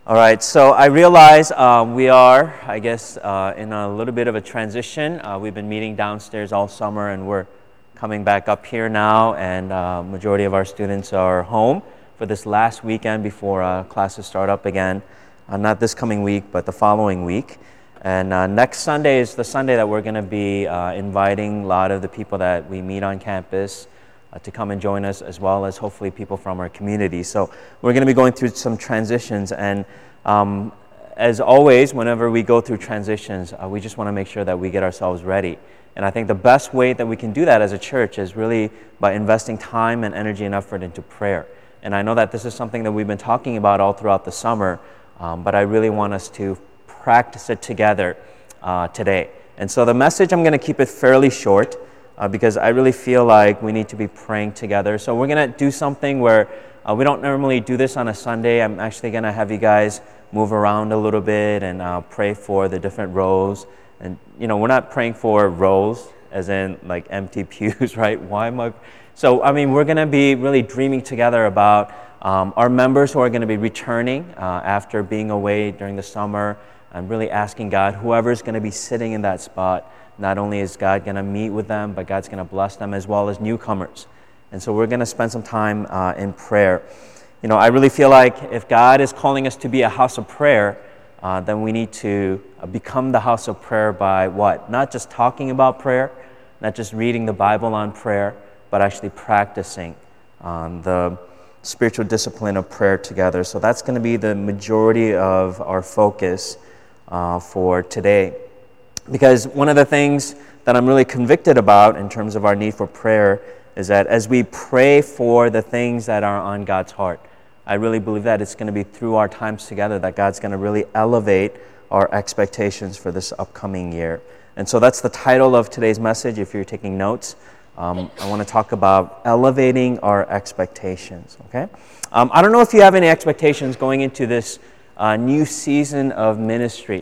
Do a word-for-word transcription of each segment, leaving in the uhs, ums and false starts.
All right, so I realize uh, we are, I guess, uh, in a little bit of a transition. Uh, we've been meeting downstairs all summer, and we're coming back up here now, and uh, majority of our students are home for this last weekend before uh, classes start up again. Uh, not this coming week, but the following week. And uh, next Sunday is the Sunday that we're going to be uh, inviting a lot of the people that we meet on campus uh, to come and join us, as well as hopefully people from our community. So we're going to be going through some transitions, and um, as always, whenever we go through transitions, uh, we just want to make sure that we get ourselves ready. And I think the best way that we can do that as a church is really by investing time and energy and effort into prayer. And I know that this is something that we've been talking about all throughout the summer, um, but I really want us to practice it together uh, today. And so the message, I'm going to keep it fairly short uh, because I really feel like we need to be praying together. So we're going to do something where uh, we don't normally do this on a Sunday. I'm actually going to have you guys move around a little bit and uh, pray for the different rows. And, you know, we're not praying for rows as in like empty pews, right? Why am I? So, I mean, we're going to be really dreaming together about um, our members who are going to be returning uh, after being away during the summer. I'm really asking God, whoever's going to be sitting in that spot, not only is God going to meet with them, but God's going to bless them as well as newcomers. And so we're going to spend some time uh, in prayer. You know, I really feel like if God is calling us to be a house of prayer, uh, then we need to uh, become the house of prayer by what? Not just talking about prayer, not just reading the Bible on prayer, but actually practicing um, the spiritual discipline of prayer together. So that's going to be the majority of our focus Uh, for today. Because one of the things that I'm really convicted about in terms of our need for prayer is that as we pray for the things that are on God's heart, I really believe that it's going to be through our times together that God's going to really elevate our expectations for this upcoming year. And so that's the title of today's message. If you're taking notes, um, I want to talk about elevating our expectations. Okay? Um, I don't know if you have any expectations going into this A new season of ministry.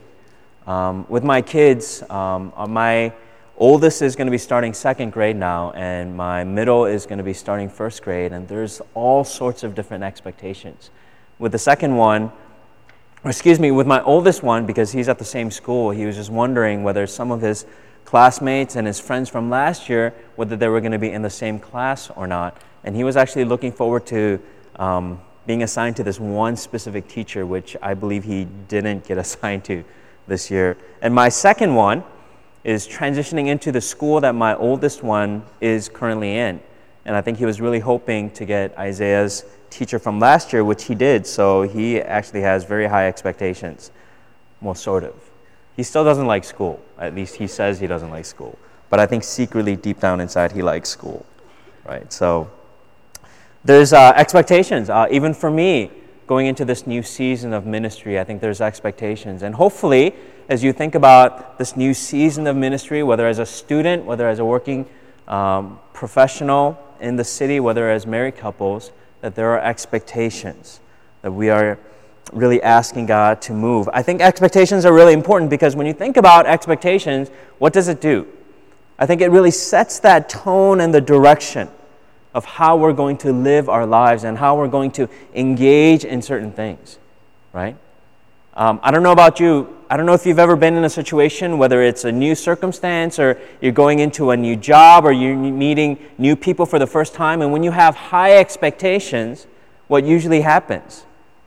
Um, with my kids, um, my oldest is going to be starting second grade now, and my middle is going to be starting first grade, and there's all sorts of different expectations. With the second one, or excuse me, with my oldest one, because he's at the same school, he was just wondering whether some of his classmates and his friends from last year, whether they were going to be in the same class or not. And he was actually looking forward to um, being assigned to this one specific teacher, which I believe he didn't get assigned to this year. And my second one is transitioning into the school that my oldest one is currently in. And I think he was really hoping to get Isaiah's teacher from last year, which he did, so he actually has very high expectations. Well, sort of. He still doesn't like school. At least he says he doesn't like school. But I think secretly, deep down inside, he likes school, right? So there's uh, expectations, uh, even for me, going into this new season of ministry. I think there's expectations. And hopefully, as you think about this new season of ministry, whether as a student, whether as a working um, professional in the city, whether as married couples, that there are expectations, that we are really asking God to move. I think expectations are really important because when you think about expectations, what does it do? I think it really sets that tone and the direction of how we're going to live our lives and how we're going to engage in certain things, right? Um, I don't know about you. I don't know if you've ever been in a situation, whether it's a new circumstance or you're going into a new job or you're meeting new people for the first time, and when you have high expectations, what usually happens?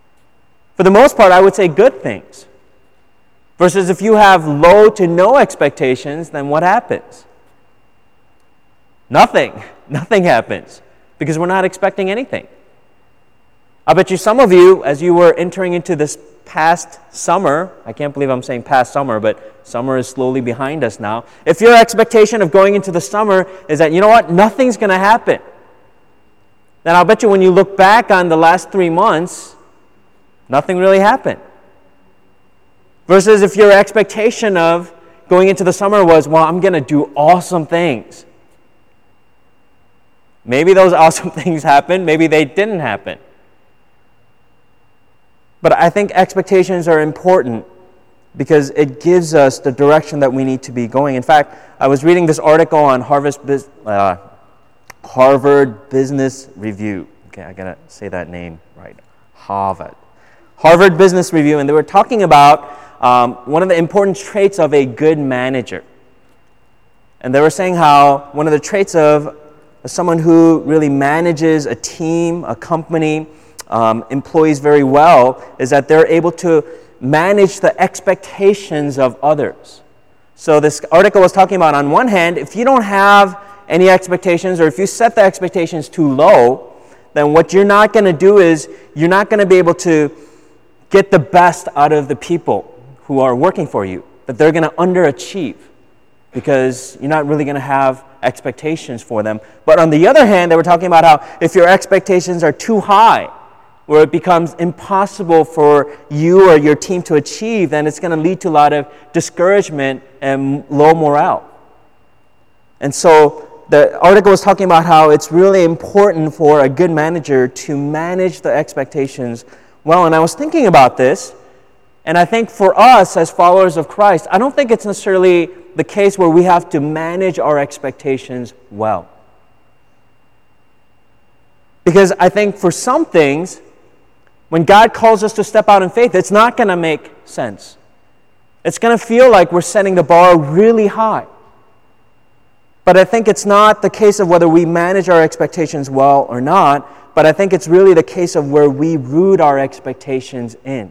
For the most part, I would say good things. Versus if you have low to no expectations, then what happens? Nothing. Nothing happens because we're not expecting anything. I bet you some of you, as you were entering into this past summer, I can't believe I'm saying past summer, but summer is slowly behind us now. If your expectation of going into the summer is that, you know what, nothing's going to happen, then I'll bet you when you look back on the last three months, nothing really happened. Versus if your expectation of going into the summer was, well, I'm going to do awesome things. Maybe those awesome things happened, maybe they didn't happen. But I think expectations are important because it gives us the direction that we need to be going. In fact, I was reading this article on Harvard, uh, Harvard Business Review. Okay, I gotta say that name right. Harvard. Harvard Business Review, and they were talking about um, one of the important traits of a good manager. And they were saying how one of the traits of someone who really manages a team, a company, um, employees very well, is that they're able to manage the expectations of others. So this article was talking about, on one hand, if you don't have any expectations, or if you set the expectations too low, then what you're not going to do is you're not going to be able to get the best out of the people who are working for you, that they're going to underachieve because you're not really going to have expectations for them. But on the other hand, they were talking about how if your expectations are too high, where it becomes impossible for you or your team to achieve, then it's going to lead to a lot of discouragement and low morale. And so the article was talking about how it's really important for a good manager to manage the expectations well. And I was thinking about this, and I think for us as followers of Christ, I don't think it's necessarily the case where we have to manage our expectations well. Because I think for some things, when God calls us to step out in faith, it's not going to make sense. It's going to feel like we're setting the bar really high. But I think it's not the case of whether we manage our expectations well or not, but I think it's really the case of where we root our expectations in.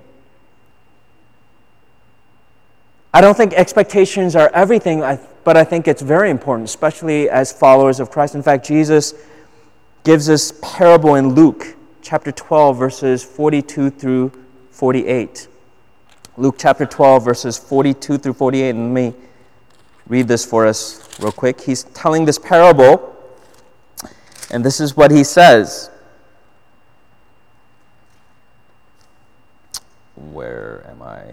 I don't think expectations are everything, but I think it's very important, especially as followers of Christ. In fact, Jesus gives this parable in Luke chapter twelve, verses forty-two through forty-eight. Luke chapter twelve, verses forty-two through forty-eight. And let me read this for us real quick. He's telling this parable, and this is what he says. Where am I?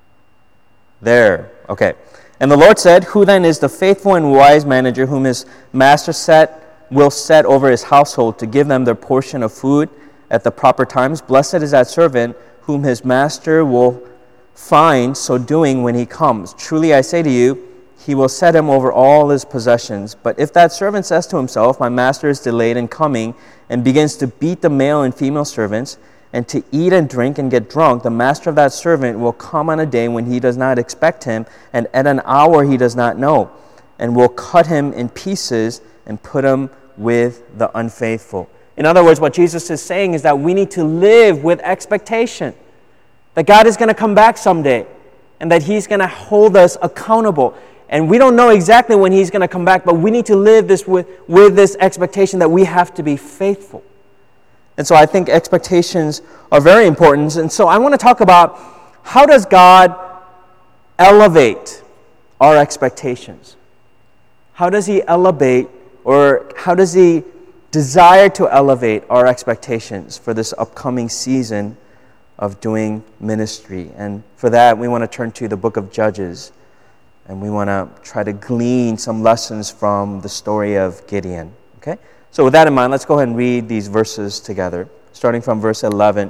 There. Okay. And the Lord said, "Who then is the faithful and wise manager whom his master set will set over his household to give them their portion of food at the proper times? Blessed is that servant whom his master will find so doing when he comes. Truly I say to you, he will set him over all his possessions. But if that servant says to himself, my master is delayed in coming, and begins to beat the male and female servants, and to eat and drink and get drunk, the master of that servant will come on a day when he does not expect him, and at an hour he does not know, and will cut him in pieces and put him with the unfaithful." In other words, what Jesus is saying is that we need to live with expectation that God is going to come back someday and that he's going to hold us accountable. And we don't know exactly when he's going to come back, but we need to live this with, with this expectation that we have to be faithful. And so I think expectations are very important. And so I want to talk about, how does God elevate our expectations? How does he elevate, or how does he desire to elevate our expectations for this upcoming season of doing ministry? And for that, we want to turn to the book of Judges, and we want to try to glean some lessons from the story of Gideon. Okay? So with that in mind, let's go ahead and read these verses together, starting from verse eleven.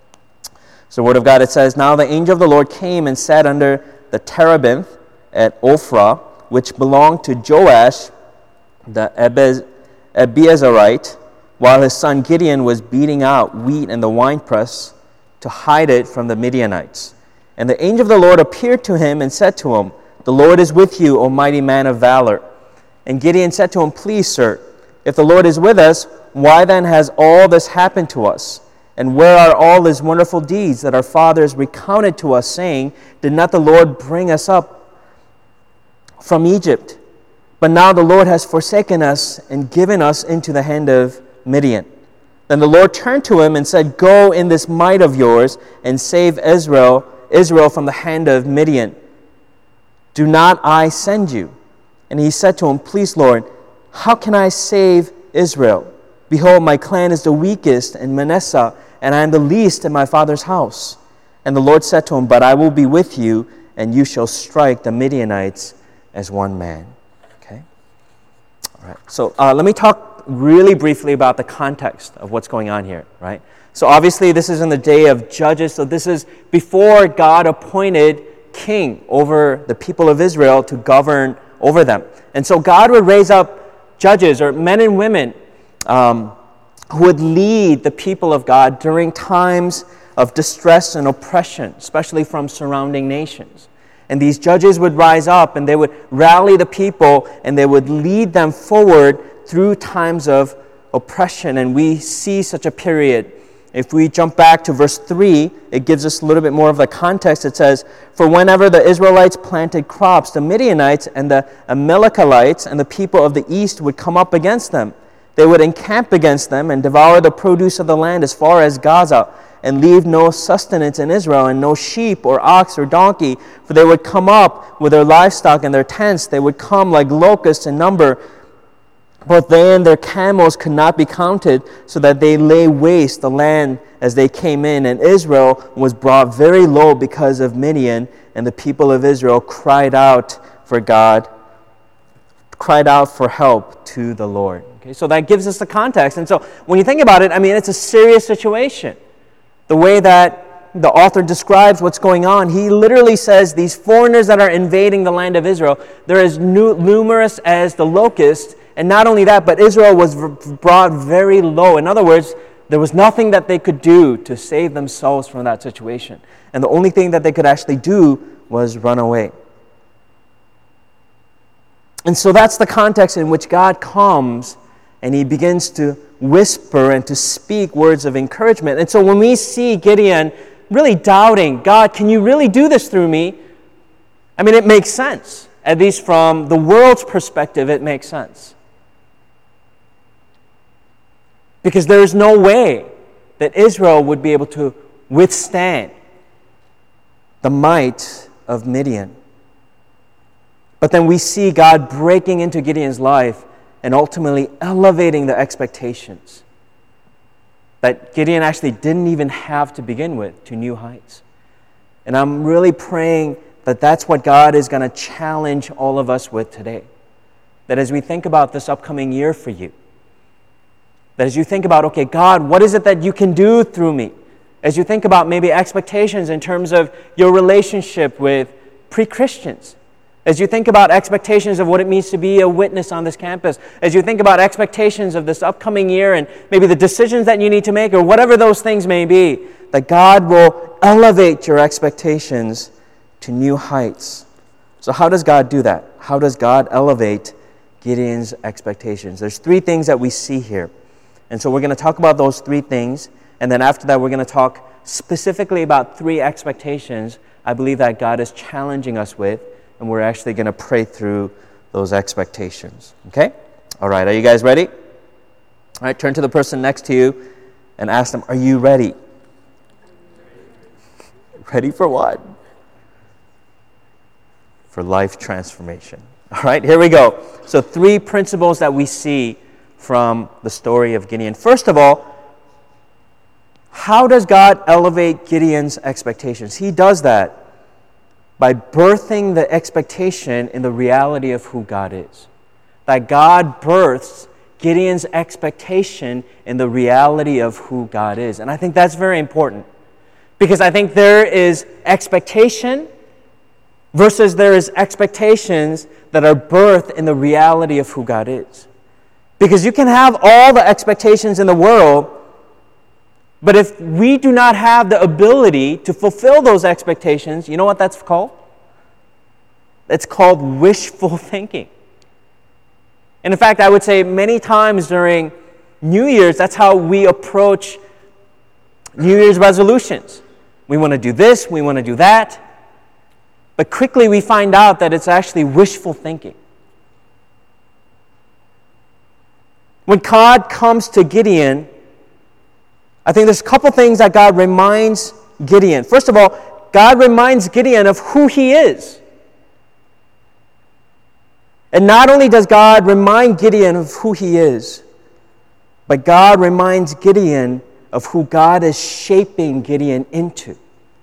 So the word of God, it says, "Now the angel of the Lord came and sat under the terebinth at Ophrah, which belonged to Joash the Abez Abiezerite, while his son Gideon was beating out wheat in the winepress to hide it from the Midianites. And the angel of the Lord appeared to him and said to him, 'The Lord is with you, O mighty man of valor.' And Gideon said to him, 'Please, sir, if the Lord is with us, why then has all this happened to us? And where are all his wonderful deeds that our fathers recounted to us, saying, Did not the Lord bring us up from Egypt? But now the Lord has forsaken us and given us into the hand of Midian.' Then the Lord turned to him and said, 'Go in this might of yours and save Israel, Israel from the hand of Midian. Do not I send you?' And he said to him, 'Please, Lord, how can I save Israel? Behold, my clan is the weakest in Manasseh, and I am the least in my father's house.' And the Lord said to him, 'But I will be with you, and you shall strike the Midianites as one man.'" Okay? All right. So uh, let me talk really briefly about the context of what's going on here, right? So obviously this is in the day of Judges, so this is before God appointed king over the people of Israel to govern over them. And so God would raise up judges, or men and women, um, who would lead the people of God during times of distress and oppression, especially from surrounding nations. And these judges would rise up and they would rally the people and they would lead them forward through times of oppression. And we see such a period. If we jump back to verse three, it gives us a little bit more of the context. It says, "For whenever the Israelites planted crops, the Midianites and the Amalekites and the people of the east would come up against them. They would encamp against them and devour the produce of the land as far as Gaza, and leave no sustenance in Israel, and no sheep or ox or donkey, for they would come up with their livestock and their tents. They would come like locusts in number. Both they and their camels could not be counted, so that they lay waste the land as they came in. And Israel was brought very low because of Midian, and the people of Israel cried out for God, cried out for help to the Lord." Okay, so that gives us the context. And so when you think about it, I mean, it's a serious situation. The way that the author describes what's going on, he literally says these foreigners that are invading the land of Israel, they're as nu- numerous as the locusts. And not only that, but Israel was v- brought very low. In other words, there was nothing that they could do to save themselves from that situation. And the only thing that they could actually do was run away. And so that's the context in which God comes and he begins to whisper and to speak words of encouragement. And so when we see Gideon really doubting, "God, can you really do this through me?" I mean, it makes sense. At least from the world's perspective, it makes sense. Because there is no way that Israel would be able to withstand the might of Midian. But then we see God breaking into Gideon's life and ultimately elevating the expectations that Gideon actually didn't even have to begin with to new heights. And I'm really praying that that's what God is going to challenge all of us with today. That as we think about this upcoming year for you, that as you think about, okay, God, what is it that you can do through me? As you think about maybe expectations in terms of your relationship with pre-Christians, as you think about expectations of what it means to be a witness on this campus, as you think about expectations of this upcoming year and maybe the decisions that you need to make or whatever those things may be, that God will elevate your expectations to new heights. So how does God do that? How does God elevate Gideon's expectations? There's three things that we see here. And so we're going to talk about those three things. And then after that, we're going to talk specifically about three expectations I believe that God is challenging us with. And we're actually going to pray through those expectations. Okay? All right, are you guys ready? All right, turn to the person next to you and ask them, are you ready? Ready for what? For life transformation. All right, here we go. So three principles that we see from the story of Gideon. First of all, how does God elevate Gideon's expectations? He does that by birthing the expectation in the reality of who God is. That God births Gideon's expectation in the reality of who God is. And I think that's very important. Because I think there is expectation versus there is expectations that are birthed in the reality of who God is. Because you can have all the expectations in the world, but if we do not have the ability to fulfill those expectations, you know what that's called? It's called wishful thinking. And in fact, I would say many times during New Year's, that's how we approach New Year's resolutions. We want to do this, we want to do that. But quickly we find out that it's actually wishful thinking. When God comes to Gideon, I think there's a couple things that God reminds Gideon. First of all, God reminds Gideon of who he is. And not only does God remind Gideon of who he is, but God reminds Gideon of who God is shaping Gideon into.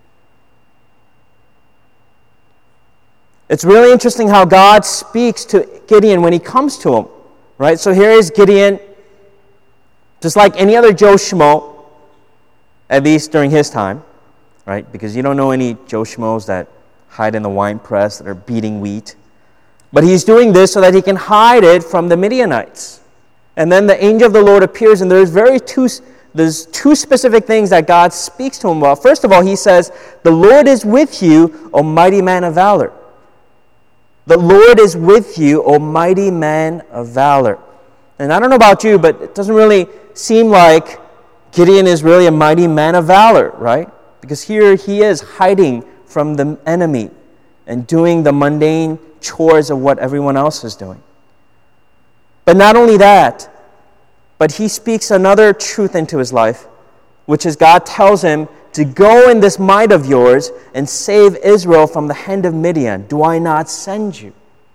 It's really interesting how God speaks to Gideon when he comes to him. Right? So here is Gideon, just like any other Joe Schmo, at least during his time, right? Because you don't know any Joe Schmoes that hide in the wine press that are beating wheat. But he's doing this so that he can hide it from the Midianites. And then the angel of the Lord appears, and there's very two there's two specific things that God speaks to him about. First of all, he says, "The Lord is with you, O mighty man of valor." The Lord is with you, O mighty man of valor. And I don't know about you, but it doesn't really seem like Gideon is really a mighty man of valor, right? Because here he is hiding from the enemy and doing the mundane chores of what everyone else is doing. But not only that, but he speaks another truth into his life, which is God tells him to go in this might of yours and save Israel from the hand of Midian. Do I not send you?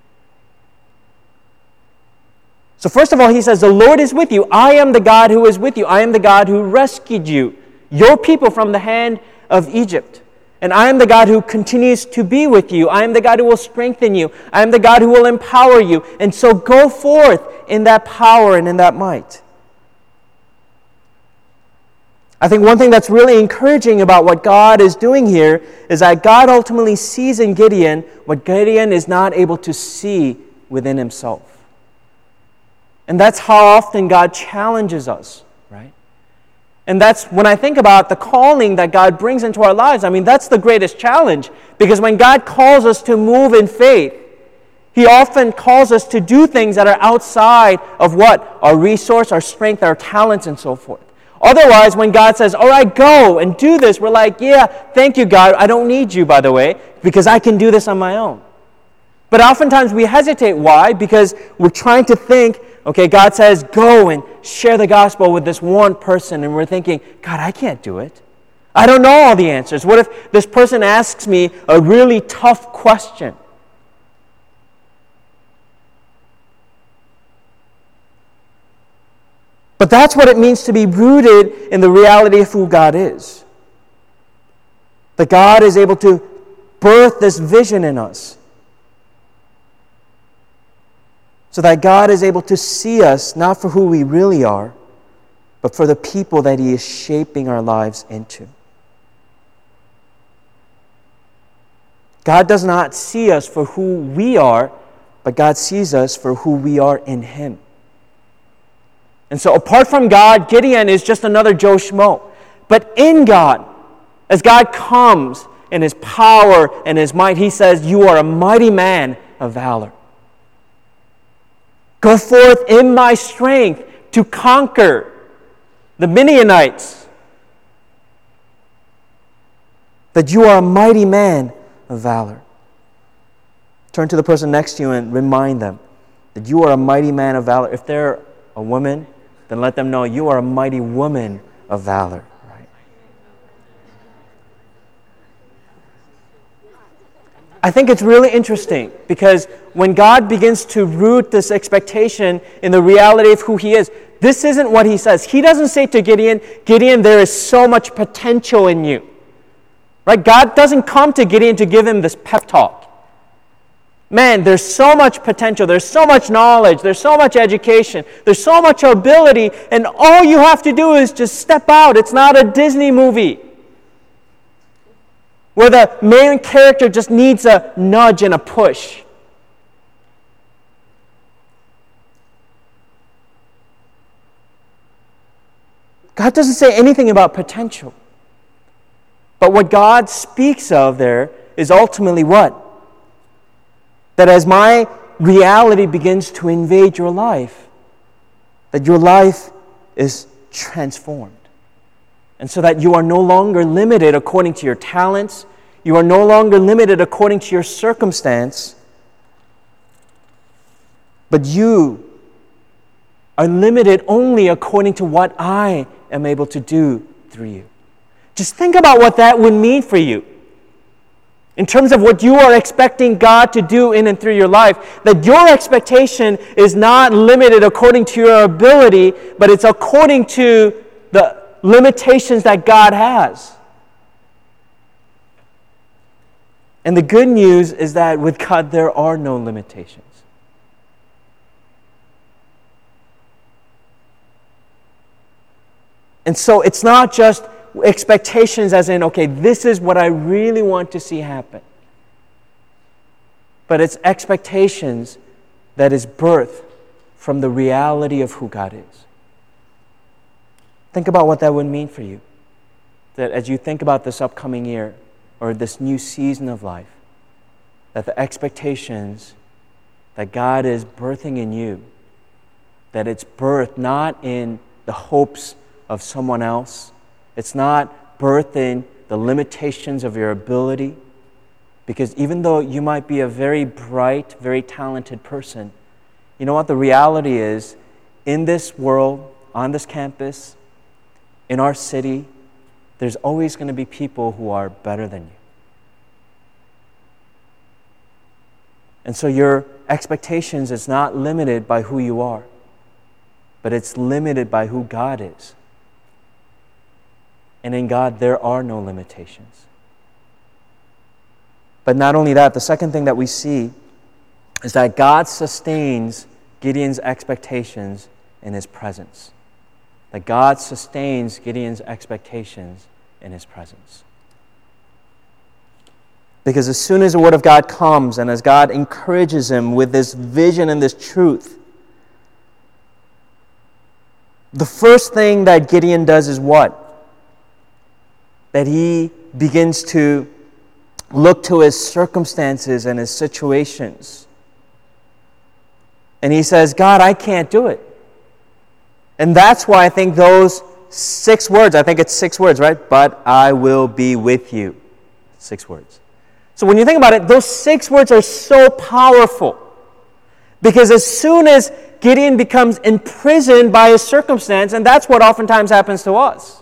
So first of all, he says, the Lord is with you. I am the God who is with you. I am the God who rescued you, your people, from the hand of Egypt. And I am the God who continues to be with you. I am the God who will strengthen you. I am the God who will empower you. And so go forth in that power and in that might. I think one thing that's really encouraging about what God is doing here is that God ultimately sees in Gideon what Gideon is not able to see within himself. And that's how often God challenges us, right? And that's when I think about the calling that God brings into our lives. I mean, that's the greatest challenge. Because when God calls us to move in faith, He often calls us to do things that are outside of what? Our resource, our strength, our talents, and so forth. Otherwise, when God says, all right, go and do this, we're like, yeah, thank you, God. I don't need you, by the way, because I can do this on my own. But oftentimes we hesitate. Why? Because we're trying to think, okay, God says, go and share the gospel with this one person. And we're thinking, God, I can't do it. I don't know all the answers. What if this person asks me a really tough question? But that's what it means to be rooted in the reality of who God is. That God is able to birth this vision in us. So that God is able to see us not for who we really are, but for the people that He is shaping our lives into. God does not see us for who we are, but God sees us for who we are in Him. And so apart from God, Gideon is just another Joe Schmo. But in God, as God comes in His power and His might, He says, you are a mighty man of valor. Go forth in my strength to conquer the Midianites. That you are a mighty man of valor. Turn to the person next to you and remind them that you are a mighty man of valor. If they're a woman, then let them know you are a mighty woman of valor. Right? I think it's really interesting because when God begins to root this expectation in the reality of who He is, this isn't what He says. He doesn't say to Gideon, Gideon, there is so much potential in you. Right? God doesn't come to Gideon to give him this pep talk. Man, there's so much potential, there's so much knowledge, there's so much education, there's so much ability, and all you have to do is just step out. It's not a Disney movie where the main character just needs a nudge and a push. God doesn't say anything about potential. But what God speaks of there is ultimately what? That as my reality begins to invade your life, that your life is transformed. And so that you are no longer limited according to your talents, you are no longer limited according to your circumstance, but you are limited only according to what I am able to do through you. Just think about what that would mean for you. In terms of what you are expecting God to do in and through your life, that your expectation is not limited according to your ability, but it's according to the limitations that God has. And the good news is that with God there are no limitations. And so it's not just expectations as in, okay, this is what I really want to see happen. But it's expectations that is birthed from the reality of who God is. Think about what that would mean for you. That as you think about this upcoming year or this new season of life, that the expectations that God is birthing in you, that it's birthed not in the hopes of someone else, it's not birthed in the limitations of your ability, because even though you might be a very bright, very talented person, you know what the reality is, in this world, on this campus, in our city, there's always going to be people who are better than you. And so your expectations is not limited by who you are, but it's limited by who God is. And in God, there are no limitations. But not only that, the second thing that we see is that God sustains Gideon's expectations in His presence. That God sustains Gideon's expectations in His presence. Because as soon as the Word of God comes and as God encourages him with this vision and this truth, the first thing that Gideon does is what? That he begins to look to his circumstances and his situations. And he says, God, I can't do it. And that's why I think those six words, I think it's six words, right? But I will be with you. Six words. So when you think about it, those six words are so powerful. Because as soon as Gideon becomes imprisoned by his circumstance, and that's what oftentimes happens to us.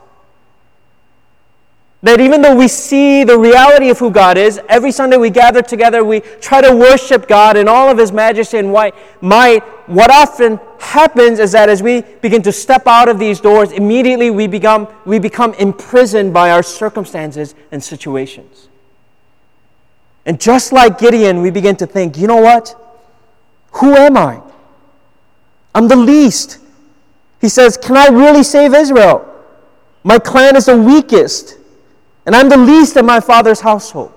That even though we see the reality of who God is, every Sunday we gather together, we try to worship God in all of His majesty and might. What often happens is that as we begin to step out of these doors, immediately we become, we become imprisoned by our circumstances and situations. And just like Gideon, we begin to think, you know what? Who am I? I'm the least. He says, can I really save Israel? My clan is the weakest. And I'm the least in my father's household.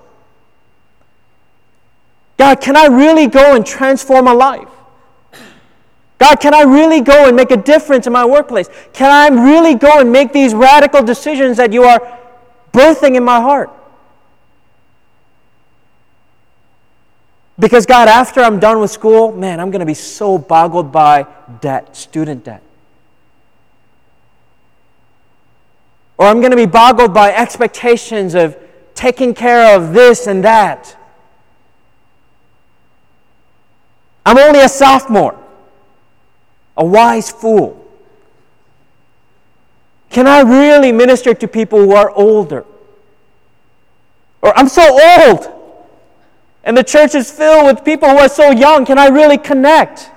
God, can I really go and transform a life? God, can I really go and make a difference in my workplace? Can I really go and make these radical decisions that you are birthing in my heart? Because God, after I'm done with school, man, I'm going to be so boggled by debt, student debt. Or I'm going to be boggled by expectations of taking care of this and that. I'm only a sophomore, a wise fool. Can I really minister to people who are older? Or I'm so old, and the church is filled with people who are so young. Can I really connect?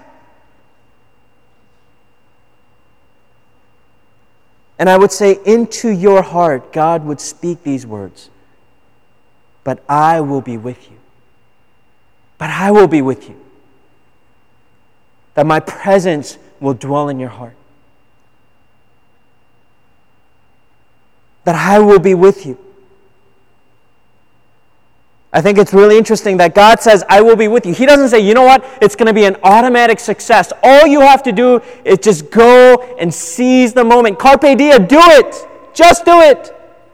And I would say, into your heart, God would speak these words. But I will be with you. But I will be with you. That my presence will dwell in your heart. That I will be with you. I think it's really interesting that God says, I will be with you. He doesn't say, you know what, it's going to be an automatic success. All you have to do is just go and seize the moment. Carpe diem, do it. Just do it.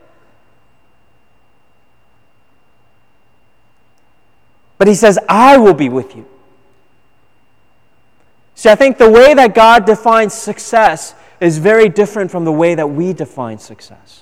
But He says, I will be with you. See, I think the way that God defines success is very different from the way that we define success.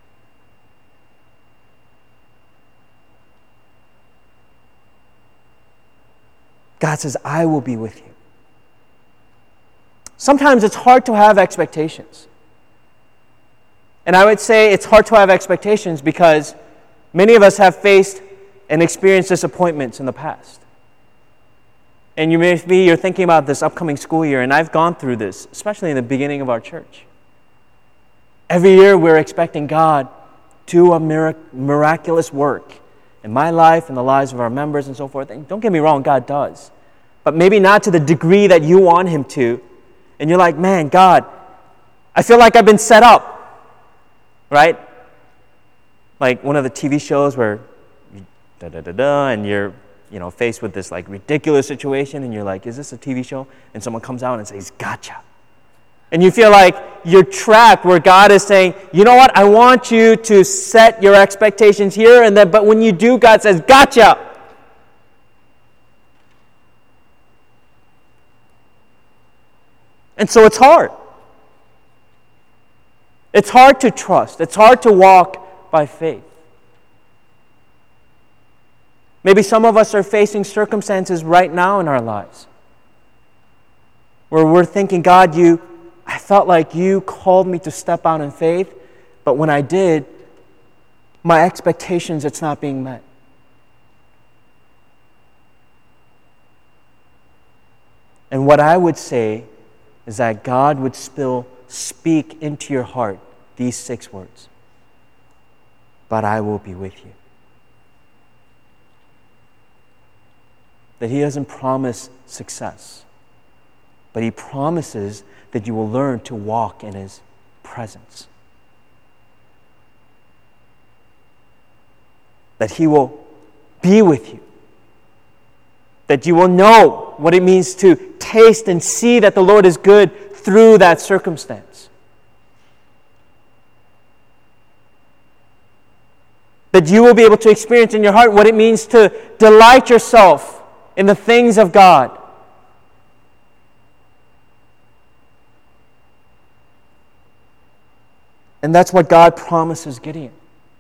God says, I will be with you. Sometimes it's hard to have expectations. And I would say it's hard to have expectations because many of us have faced and experienced disappointments in the past. And you may be, you're thinking about this upcoming school year, and I've gone through this, especially in the beginning of our church. Every year we're expecting God to do a mirac- miraculous work in my life and the lives of our members and so forth. And don't get me wrong, God does. But maybe not to the degree that you want Him to. And you're like, man, God, I feel like I've been set up. Right? Like one of the T V shows where you da-da-da-da, and you're, you know, faced with this like ridiculous situation, and you're like, is this a T V show? And someone comes out and says, gotcha. And you feel like you're trapped where God is saying, you know what, I want you to set your expectations here, and then, but when you do, God says, gotcha. And so it's hard. It's hard to trust. It's hard to walk by faith. Maybe some of us are facing circumstances right now in our lives where we're thinking, God, you, I felt like you called me to step out in faith, but when I did, my expectations, it's not being met. And what I would say is that God would still speak into your heart these six words. But I will be with you. That He doesn't promise success, but He promises that you will learn to walk in His presence. That He will be with you. That you will know what it means to taste and see that the Lord is good through that circumstance. That you will be able to experience in your heart what it means to delight yourself in the things of God. And that's what God promises Gideon.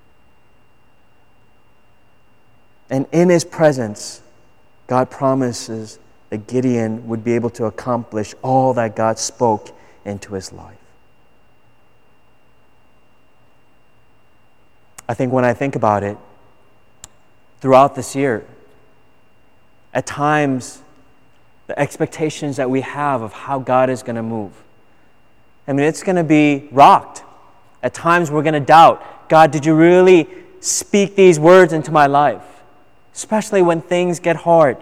And in His presence, God promises that Gideon would be able to accomplish all that God spoke into his life. I think when I think about it, throughout this year, at times, the expectations that we have of how God is going to move, I mean, it's going to be rocked. At times, we're going to doubt, God, did you really speak these words into my life? Especially when things get hard.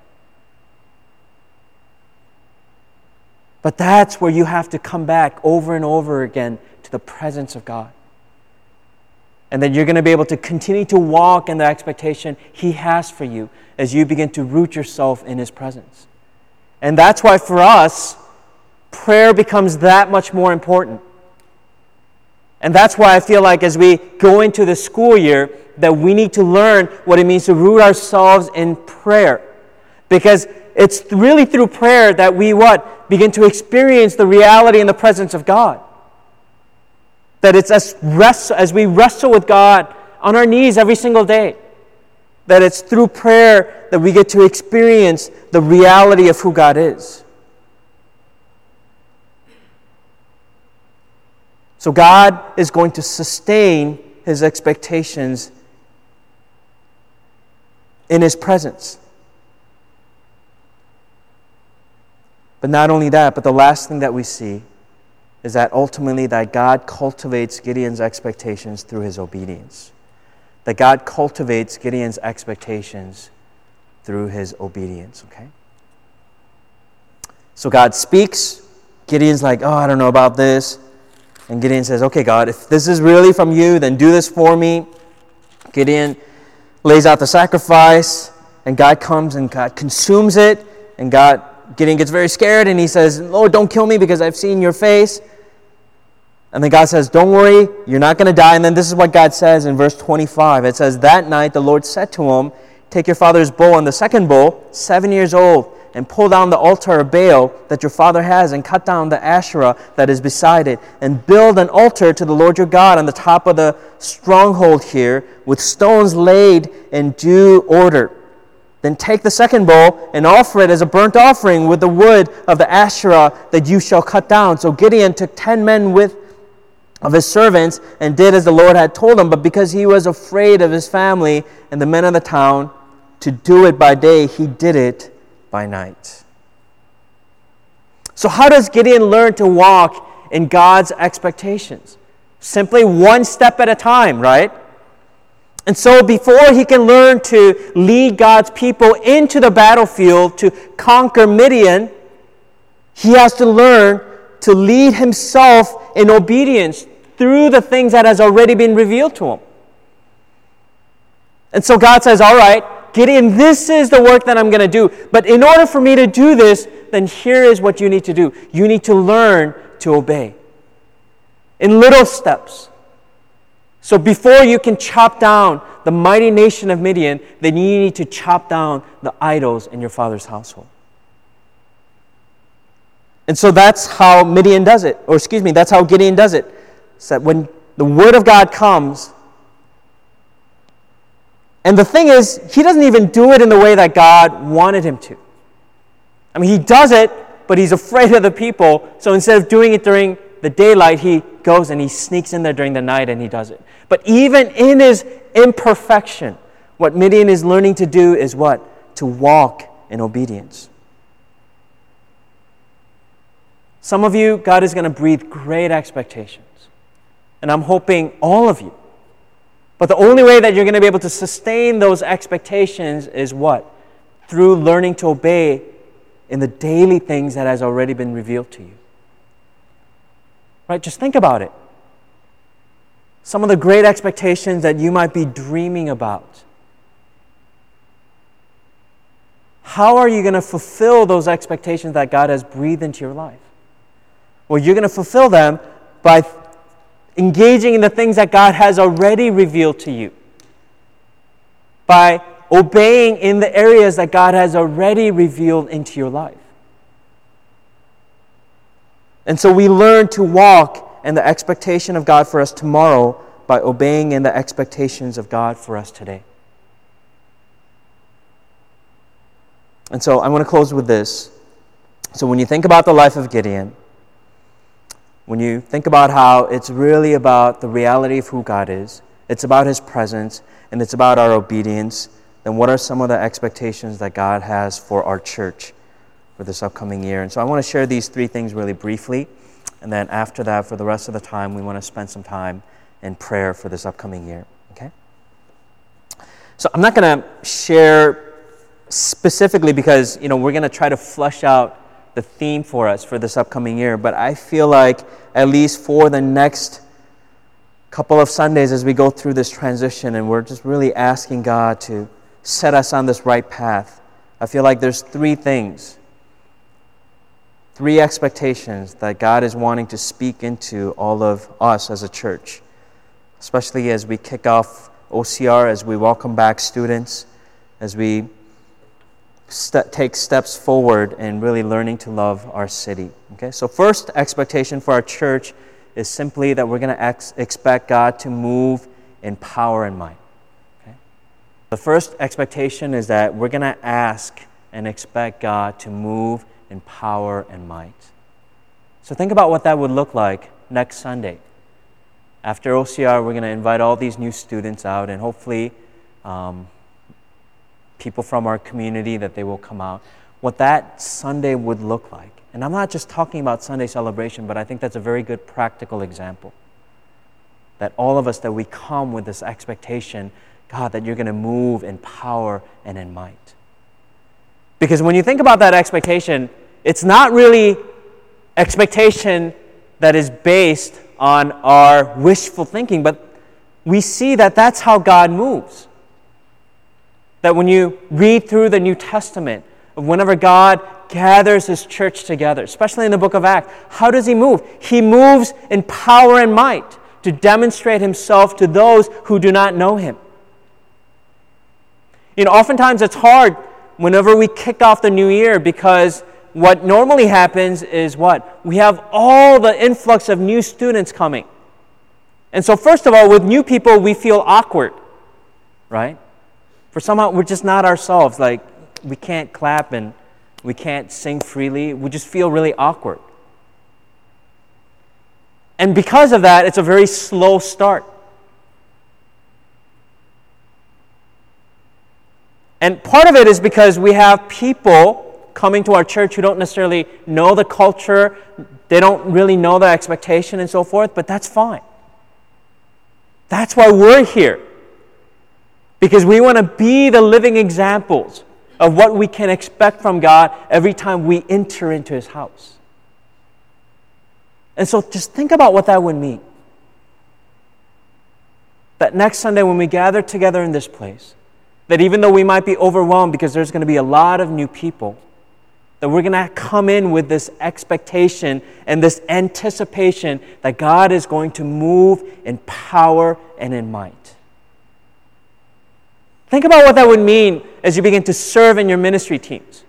But that's where you have to come back over and over again to the presence of God. And then you're going to be able to continue to walk in the expectation He has for you as you begin to root yourself in His presence. And that's why for us, prayer becomes that much more important. And that's why I feel like as we go into the school year, that we need to learn what it means to root ourselves in prayer. Because it's really through prayer that we what? Begin to experience the reality and the presence of God. That it's as, rest, as we wrestle with God on our knees every single day. That it's through prayer that we get to experience the reality of who God is. So God is going to sustain His expectations in His presence. But not only that, but the last thing that we see is that ultimately that God cultivates Gideon's expectations through his obedience. That God cultivates Gideon's expectations through his obedience, okay? So God speaks. Gideon's like, oh, I don't know about this. And Gideon says, okay, God, if this is really from you, then do this for me. Gideon lays out the sacrifice, and God comes and God consumes it, and God, Gideon gets very scared, and he says, Lord, don't kill me because I've seen your face. And then God says, don't worry, you're not going to die. And then this is what God says in verse twenty-five. It says, that night the Lord said to him, take your father's bow and the second bull, seven years old, and pull down the altar of Baal that your father has, and cut down the Asherah that is beside it, and build an altar to the Lord your God on the top of the stronghold here, with stones laid in due order. Then take the second bull and offer it as a burnt offering with the wood of the Asherah that you shall cut down. So Gideon took ten men with of his servants and did as the Lord had told him. But because he was afraid of his family and the men of the town to do it by day, he did it by night. So how does Gideon learn to walk in God's expectations? Simply one step at a time, right? And so before he can learn to lead God's people into the battlefield to conquer Midian, he has to learn to lead himself in obedience through the things that has already been revealed to him. And so God says, all right, Gideon, this is the work that I'm going to do. But in order for me to do this, then here is what you need to do. You need to learn to obey. In little steps. So before you can chop down the mighty nation of Midian, then you need to chop down the idols in your father's household. And so that's how Midian does it. Or excuse me, that's how Gideon does it. So that when the word of God comes, and the thing is, he doesn't even do it in the way that God wanted him to. I mean, he does it, but he's afraid of the people. So instead of doing it during the daylight, he goes and he sneaks in there during the night and he does it. But even in his imperfection, what Midian is learning to do is what? To walk in obedience. Some of you, God is going to breathe great expectations. And I'm hoping all of you. But the only way that you're going to be able to sustain those expectations is what? Through learning to obey in the daily things that has already been revealed to you. Right? Just think about it. Some of the great expectations that you might be dreaming about. How are you going to fulfill those expectations that God has breathed into your life? Well, you're going to fulfill them by engaging in the things that God has already revealed to you. By obeying in the areas that God has already revealed into your life. And so we learn to walk in the expectation of God for us tomorrow by obeying in the expectations of God for us today. And so I want to close with this. So when you think about the life of Gideon, when you think about how it's really about the reality of who God is, it's about His presence, and it's about our obedience, then what are some of the expectations that God has for our church for this upcoming year? And so I want to share these three things really briefly, and then after that, for the rest of the time, we want to spend some time in prayer for this upcoming year. Okay? So I'm not going to share specifically because, you know, we're going to try to flesh out the theme for us for this upcoming year, but I feel like at least for the next couple of Sundays as we go through this transition and we're just really asking God to set us on this right path, I feel like there's three things, three expectations that God is wanting to speak into all of us as a church, especially as we kick off O C R, as we welcome back students, as we St- take steps forward in really learning to love our city. Okay, so first expectation for our church is simply that we're going to ex- expect God to move in power and might. Okay? The first expectation is that we're going to ask and expect God to move in power and might. So think about what that would look like next Sunday. After O C R, we're going to invite all these new students out and hopefully um, people from our community that they will come out, what that Sunday would look like. And I'm not just talking about Sunday celebration, but I think that's a very good practical example. That all of us, that we come with this expectation, God, that you're going to move in power and in might. Because when you think about that expectation, it's not really expectation that is based on our wishful thinking, but we see that that's how God moves. That when you read through the New Testament, whenever God gathers His church together, especially in the book of Acts, how does He move? He moves in power and might to demonstrate Himself to those who do not know Him. You know, oftentimes it's hard whenever we kick off the new year because what normally happens is what? We have all the influx of new students coming. And so first of all, with new people, we feel awkward, right? For somehow, we're just not ourselves. Like, we can't clap and we can't sing freely. We just feel really awkward. And because of that, it's a very slow start. And part of it is because we have people coming to our church who don't necessarily know the culture. They don't really know the expectation and so forth, but that's fine. That's why we're here. Because we want to be the living examples of what we can expect from God every time we enter into His house. And so just think about what that would mean. That next Sunday when we gather together in this place, that even though we might be overwhelmed because there's going to be a lot of new people, That we're going to come in with this expectation and this anticipation that God is going to move in power and in might. Think about what that would mean as you begin to serve in your ministry teams.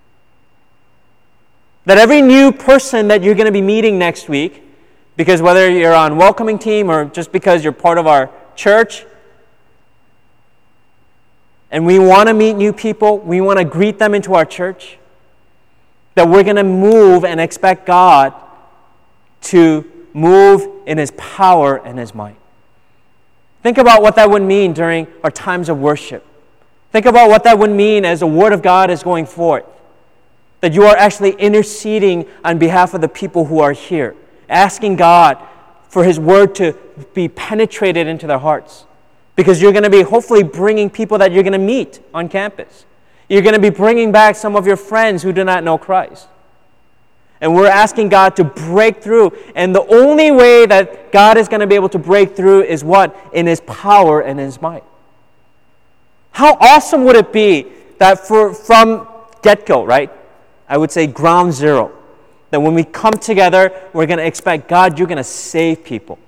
That every new person that you're going to be meeting next week, because whether you're on welcoming team or just because you're part of our church, and we want to meet new people, we want to greet them into our church, that we're going to move and expect God to move in His power and His might. Think about what that would mean during our times of worship. Think about what that would mean as the Word of God is going forth. That you are actually interceding on behalf of the people who are here, asking God for His Word to be penetrated into their hearts. Because you're going to be hopefully bringing people that you're going to meet on campus. You're going to be bringing back some of your friends who do not know Christ. And we're asking God to break through. And the only way that God is going to be able to break through is what? In His power and His might. How awesome would it be that for, from get-go, right? I would say ground zero. That when we come together, we're going to expect, God, you're going to save people.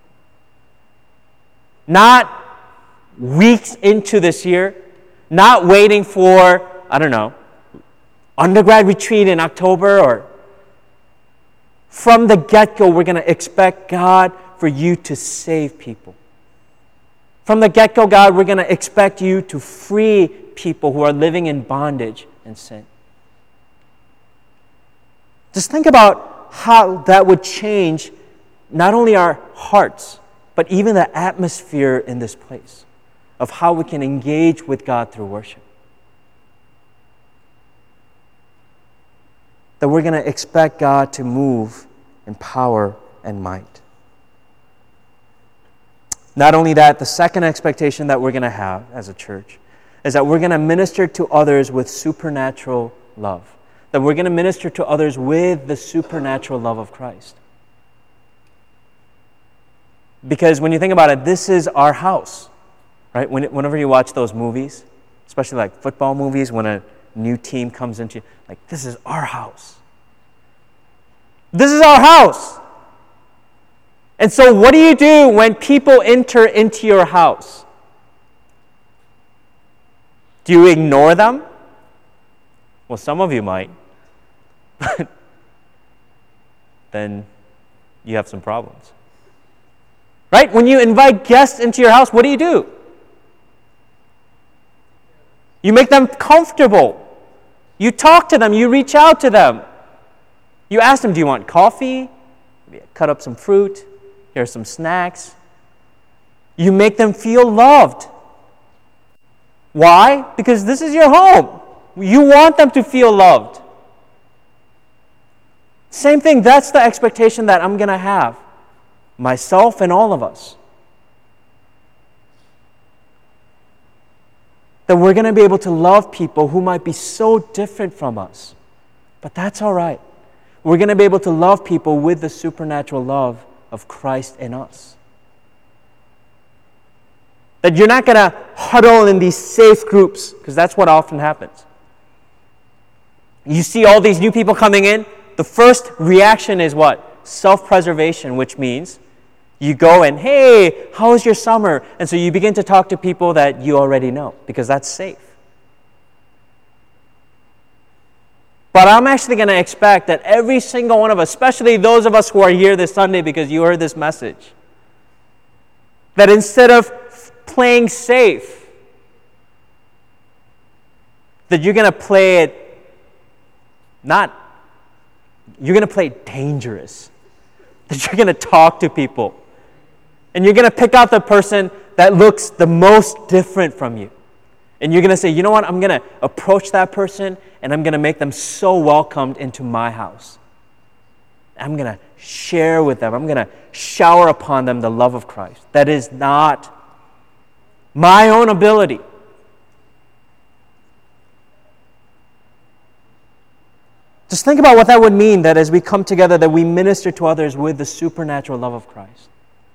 Not weeks into this year, not waiting for, I don't know, undergrad retreat in October, or from the get-go, we're going to expect, God, for you to save people. From the get-go, God, we're going to expect you to free people who are living in bondage and sin. Just think about how that would change not only our hearts, but even the atmosphere in this place of how we can engage with God through worship. That we're going to expect God to move in power and might. Not only that, the second expectation that we're going to have as a church is that we're going to minister to others with supernatural love. That we're going to minister to others with the supernatural love of Christ. Because when you think about it, this is our house. Right? When, whenever you watch those movies, especially like football movies, when a new team comes into you, like, this is our house. This is our house. And so what do you do when people enter into your house? Do you ignore them? Well, some of you might. But then you have some problems. Right? When you invite guests into your house, what do you do? You make them comfortable. You talk to them. You reach out to them. You ask them, do you want coffee? Maybe cut up some fruit. Here's some snacks. You make them feel loved. Why? Because this is your home. You want them to feel loved. Same thing, that's the expectation that I'm going to have. Myself and all of us. That we're going to be able to love people who might be so different from us. But that's all right. We're going to be able to love people with the supernatural love of Christ in us. That you're not going to huddle in these safe groups, because that's what often happens. You see all these new people coming in, the first reaction is what? Self-preservation, which means you go and, hey, how was your summer? And so you begin to talk to people that you already know, because that's safe. But I'm actually going to expect that every single one of us, especially those of us who are here this Sunday because you heard this message, that instead of playing safe, that you're going to play it not, you're going to play it dangerous. That you're going to talk to people. And you're going to pick out the person that looks the most different from you. And you're going to say, you know what, I'm going to approach that person and I'm going to make them so welcomed into my house. I'm going to share with them. I'm going to shower upon them the love of Christ. That is not my own ability. Just think about what that would mean, that as we come together, that we minister to others with the supernatural love of Christ.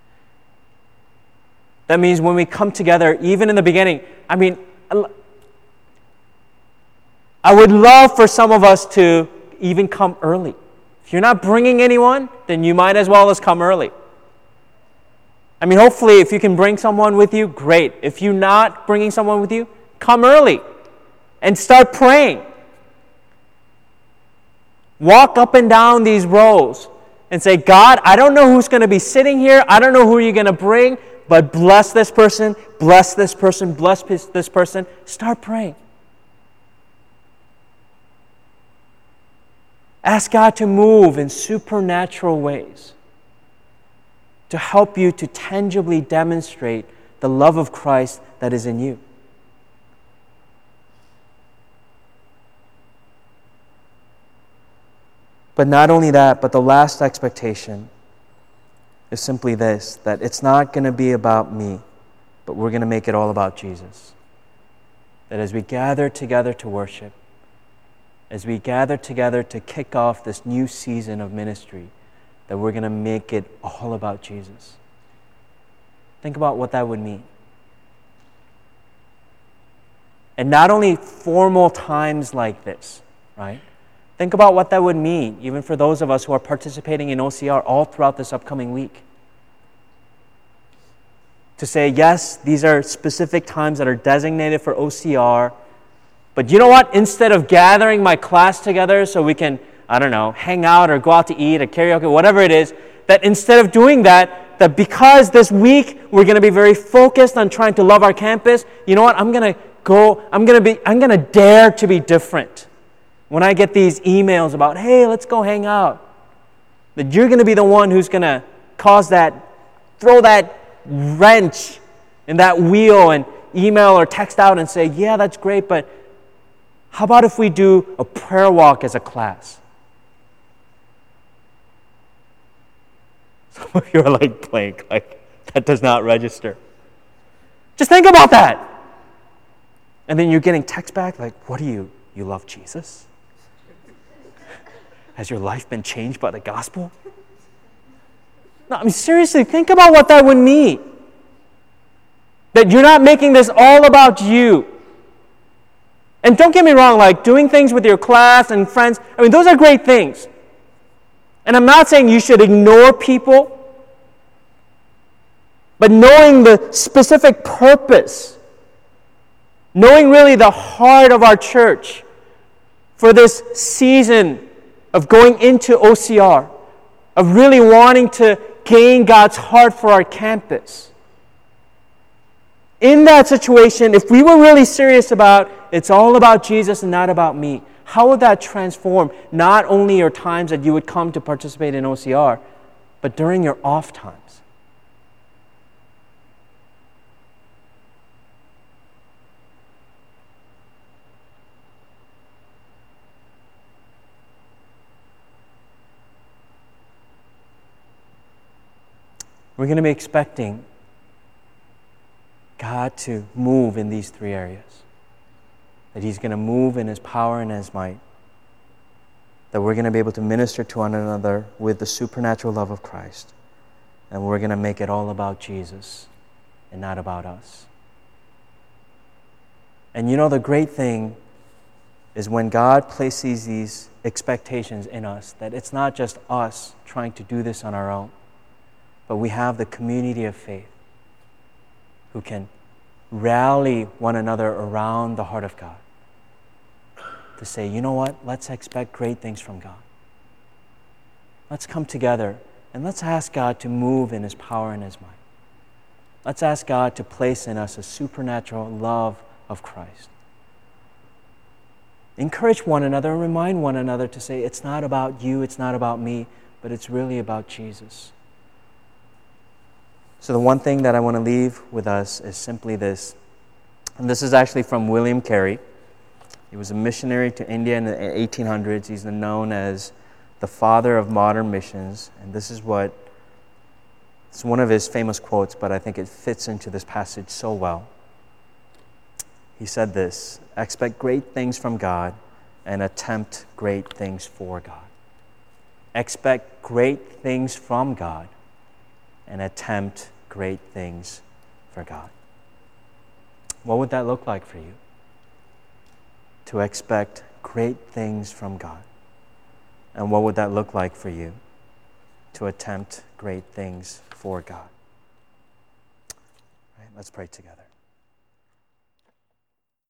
That means when we come together, even in the beginning, I mean, I would love for some of us to even come early. If you're not bringing anyone, then you might as well as come early. I mean, hopefully, if you can bring someone with you, great. If you're not bringing someone with you, come early and start praying. Walk up and down these rows and say, God, I don't know who's going to be sitting here. I don't know who you're going to bring, but bless this person, bless this person, bless this person. Start praying. Ask God to move in supernatural ways to help you to tangibly demonstrate the love of Christ that is in you. But not only that, but the last expectation is simply this, that it's not going to be about me, but we're going to make it all about Jesus. That as we gather together to worship, as we gather together to kick off this new season of ministry, that we're going to make it all about Jesus. Think about what that would mean. And not only formal times like this, right? Think about what that would mean, even for those of us who are participating in O C R all throughout this upcoming week. To say, yes, these are specific times that are designated for O C R, but you know what? Instead of gathering my class together so we can, I don't know, hang out or go out to eat or karaoke, whatever it is, that instead of doing that, that because this week we're going to be very focused on trying to love our campus, you know what? I'm going to go, I'm going to be, I'm going to dare to be different. When I get these emails about, hey, let's go hang out, that you're going to be the one who's going to cause that, throw that wrench in that wheel and email or text out and say, yeah, that's great, but how about if we do a prayer walk as a class? Some of you are like blank, like that does not register. Just think about that. And then you're getting text back like, what do you, you love Jesus? Has your life been changed by the gospel? No, I mean, seriously, think about what that would mean. That you're not making this all about you. And don't get me wrong, like doing things with your class and friends, I mean, those are great things. And I'm not saying you should ignore people, but knowing the specific purpose, knowing really the heart of our church for this season of going into O C R, of really wanting to gain God's heart for our campus. In that situation, if we were really serious about it's all about Jesus and not about me, how would that transform not only your times that you would come to participate in O C R, but during your off times? We're going to be expecting God to move in these three areas. That He's going to move in His power and His might. That we're going to be able to minister to one another with the supernatural love of Christ. And we're going to make it all about Jesus and not about us. And you know, the great thing is when God places these expectations in us, that it's not just us trying to do this on our own, but we have the community of faith who can rally one another around the heart of God to say, you know what, let's expect great things from God. Let's come together and let's ask God to move in His power and His might. Let's ask God to place in us a supernatural love of Christ. Encourage one another and remind one another to say, it's not about you, it's not about me, but it's really about Jesus. So the one thing that I want to leave with us is simply this. And this is actually from William Carey. He was a missionary to India in the eighteen hundreds. He's known as the father of modern missions. And this is what, it's one of his famous quotes, but I think it fits into this passage so well. He said this, expect great things from God and attempt great things for God. Expect great things from God and attempt great things for God. What would that look like for you? To expect great things from God. And what would that look like for you to attempt great things for God? All right, let's pray together.